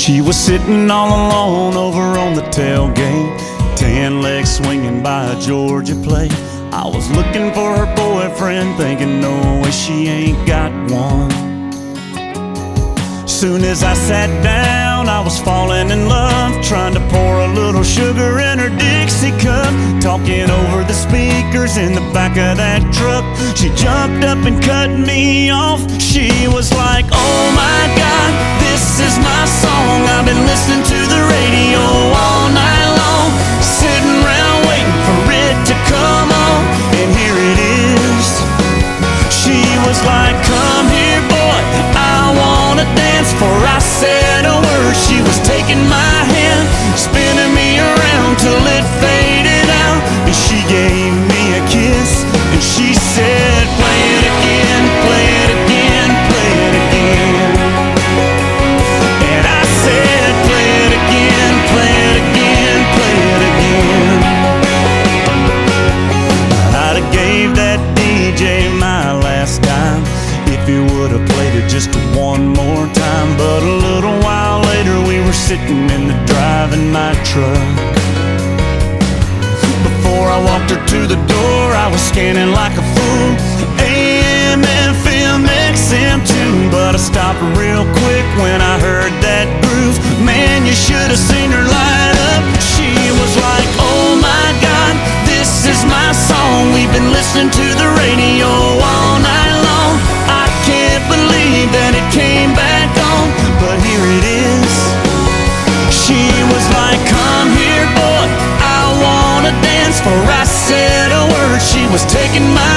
She was sitting all alone over on the tailgate, tan legs swinging by a Georgia plate. I was looking for her boyfriend, thinking no way she ain't got one. Soon as I sat down, I was falling in love, trying to pour a little sugar in her Dixie cup, talking over the speakers in the back of that truck. She jumped up and cut me off. She was like, oh my God, this is my song. I've been listening to the radio all night long, sitting around waiting for it to come on, and here it is. She was like, come here boy, I wanna dance. Before I said a word, she was taking my hand, spinning me around till it faded out, and she gave me a kiss, and she said, play it again, play it again, play it again. And I said, play it again, play it again, play it again. I'd have gave that DJ my last dime if he would have played it just one more time. But a little while later we were sitting in the driving my truck. Before I walked her to the door, I was scanning like a fool, AM, FM, XM too. But I stopped real quick when I heard that groove. Man, you should have seen her light up. She was like, oh my God, this is my song. We've been listening to the radio all night long. I can't believe that it came back on, but here it is. She was like, come here boy, I wanna dance. Before I said a word, she was taking my